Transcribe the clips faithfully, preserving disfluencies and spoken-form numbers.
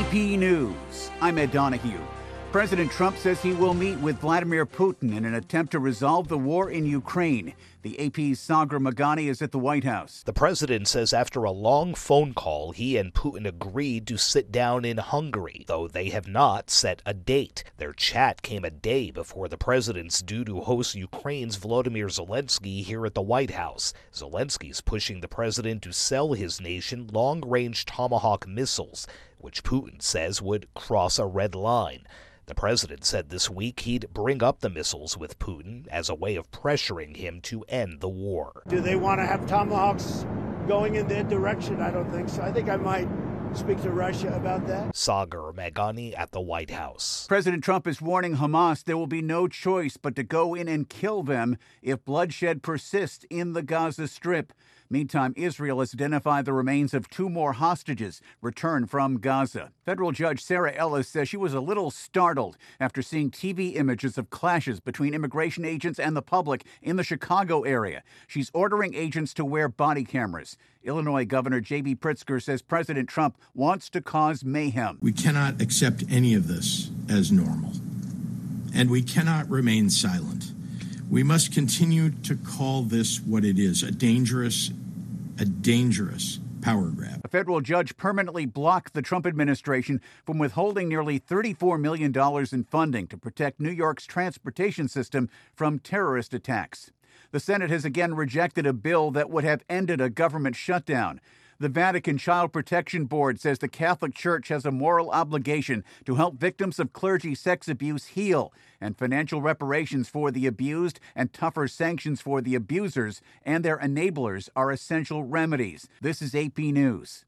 P News, I'm Ed Donahue. President Trump says he will meet with Vladimir Putin in an attempt to resolve the war in Ukraine. The A P's Sagar Meghani is at the White House. The president says after a long phone call, he and Putin agreed to sit down in Hungary, though they have not set a date. Their chat came a day before the president's due to host Ukraine's Volodymyr Zelensky here at the White House. Zelensky's pushing the president to sell his nation long-range Tomahawk missiles, which Putin says would cross a red line. The president said this week he'd bring up the missiles with Putin as a way of pressuring him to end the war. Do they want to have Tomahawks going in their direction? I don't think so. I think I might speak to Russia about that. Sagar Meghani at the White House. President Trump is warning Hamas there will be no choice but to go in and kill them if bloodshed persists in the Gaza Strip. Meantime, Israel has identified the remains of two more hostages returned from Gaza. Federal Judge Sarah Ellis says she was a little startled after seeing T V images of clashes between immigration agents and the public in the Chicago area. She's ordering agents to wear body cameras. Illinois Governor J B Pritzker says President Trump wants to cause mayhem. We cannot accept any of this as normal, and we cannot remain silent. We must continue to call this what it is, a dangerous, a dangerous power grab. A federal judge permanently blocked the Trump administration from withholding nearly thirty-four million dollars in funding to protect New York's transportation system from terrorist attacks. The Senate has again rejected a bill that would have ended a government shutdown. The Vatican Child Protection Board says the Catholic Church has a moral obligation to help victims of clergy sex abuse heal, and financial reparations for the abused and tougher sanctions for the abusers and their enablers are essential remedies. This is A P News.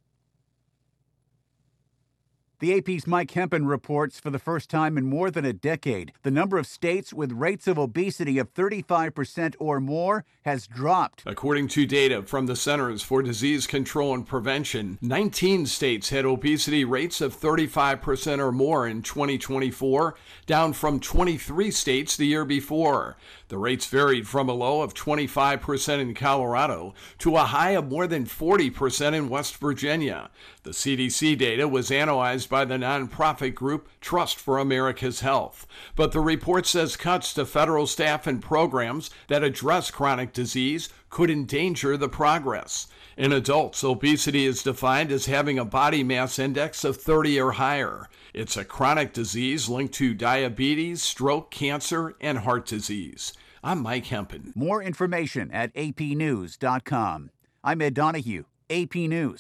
The A P's Mike Hempen reports for the first time in more than a decade, the number of states with rates of obesity of thirty-five percent or more has dropped. According to data from the Centers for Disease Control and Prevention, nineteen states had obesity rates of thirty-five percent or more in twenty twenty-four, down from twenty-three states the year before. The rates varied from a low of twenty-five percent in Colorado to a high of more than forty percent in West Virginia. The C D C data was analyzed by the nonprofit group Trust for America's Health. But the report says cuts to federal staff and programs that address chronic disease could endanger the progress. In adults, obesity is defined as having a body mass index of thirty or higher. It's a chronic disease linked to diabetes, stroke, cancer, and heart disease. I'm Mike Hempen. More information at A P news dot com. I'm Ed Donahue, A P News.